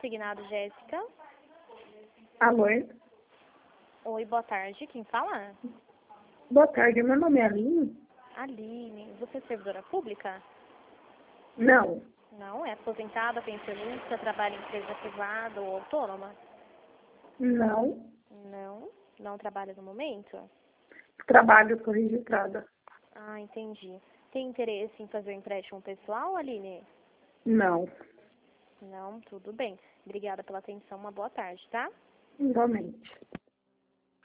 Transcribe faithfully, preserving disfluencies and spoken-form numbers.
consignado, Jéssica. Alô? Oi, boa tarde. Quem fala? Boa tarde, meu nome é Aline? Aline. Você é servidora pública? Não, Não, é aposentada, pensionista, trabalha em empresa privada ou autônoma? não. Não, não trabalha no momento? Trabalho, sou registrada. Ah, entendi. Tem interesse em fazer um empréstimo pessoal, Aline? Não, Não, tudo bem. Obrigada pela atenção, uma boa tarde, tá? igualmente.